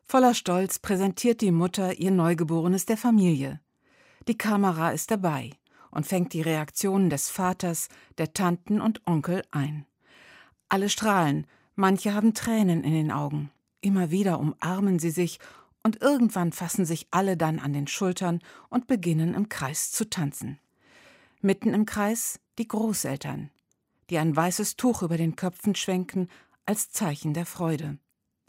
Voller Stolz präsentiert die Mutter ihr Neugeborenes der Familie. Die Kamera ist dabei und fängt die Reaktionen des Vaters, der Tanten und Onkel ein. Alle strahlen, manche haben Tränen in den Augen. Immer wieder umarmen sie sich und irgendwann fassen sich alle dann an den Schultern und beginnen im Kreis zu tanzen. Mitten im Kreis die Großeltern, die ein weißes Tuch über den Köpfen schwenken als Zeichen der Freude.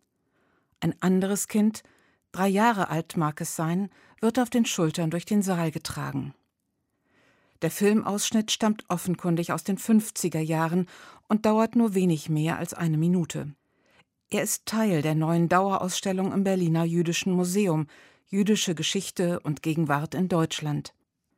Ein anderes Kind, 3 Jahre alt mag es sein, wird auf den Schultern durch den Saal getragen. Der Filmausschnitt stammt offenkundig aus den 50er Jahren und dauert nur wenig mehr als 1 Minute. Er ist Teil der neuen Dauerausstellung im Berliner Jüdischen Museum, Jüdische Geschichte und Gegenwart in Deutschland.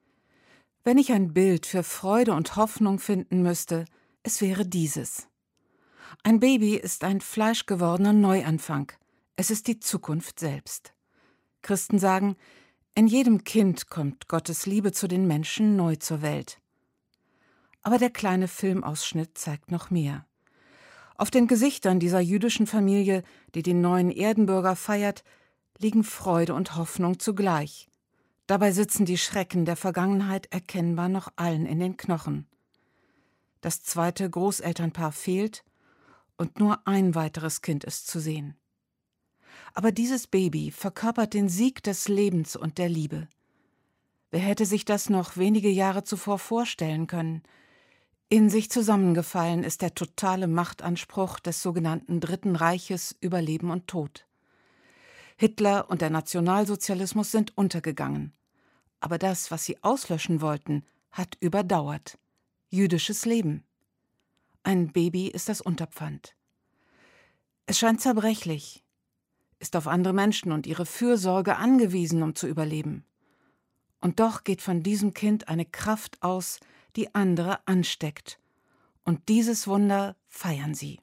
Wenn ich ein Bild für Freude und Hoffnung finden müsste, es wäre dieses. Ein Baby ist ein fleischgewordener Neuanfang. Es ist die Zukunft selbst. Christen sagen, in jedem Kind kommt Gottes Liebe zu den Menschen neu zur Welt. Aber der kleine Filmausschnitt zeigt noch mehr. Auf den Gesichtern dieser jüdischen Familie, die den neuen Erdenbürger feiert, liegen Freude und Hoffnung zugleich. Dabei sitzen die Schrecken der Vergangenheit erkennbar noch allen in den Knochen. Das zweite Großelternpaar fehlt und nur ein weiteres Kind ist zu sehen. Aber dieses Baby verkörpert den Sieg des Lebens und der Liebe. Wer hätte sich das noch wenige Jahre zuvor vorstellen können? In sich zusammengefallen ist der totale Machtanspruch des sogenannten Dritten Reiches über Leben und Tod. Hitler und der Nationalsozialismus sind untergegangen. Aber das, was sie auslöschen wollten, hat überdauert. Jüdisches Leben. Ein Baby ist das Unterpfand. Es scheint zerbrechlich, ist auf andere Menschen und ihre Fürsorge angewiesen, um zu überleben. Und doch geht von diesem Kind eine Kraft aus, die andere ansteckt. Und dieses Wunder feiern sie.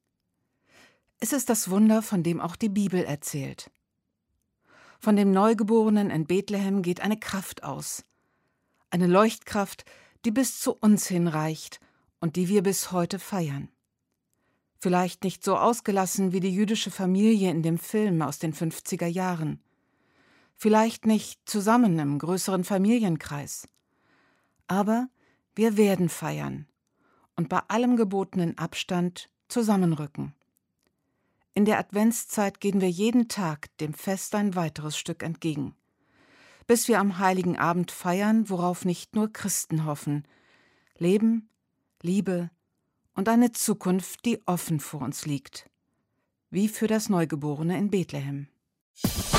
Es ist das Wunder, von dem auch die Bibel erzählt. Von dem Neugeborenen in Bethlehem geht eine Kraft aus. Eine Leuchtkraft, die bis zu uns hinreicht und die wir bis heute feiern. Vielleicht nicht so ausgelassen wie die jüdische Familie in dem Film aus den 50er Jahren. Vielleicht nicht zusammen im größeren Familienkreis. Aber wir werden feiern und bei allem gebotenen Abstand zusammenrücken. In der Adventszeit gehen wir jeden Tag dem Fest ein weiteres Stück entgegen. Bis wir am Heiligen Abend feiern, worauf nicht nur Christen hoffen. Leben, Liebe und eine Zukunft, die offen vor uns liegt. Wie für das Neugeborene in Bethlehem.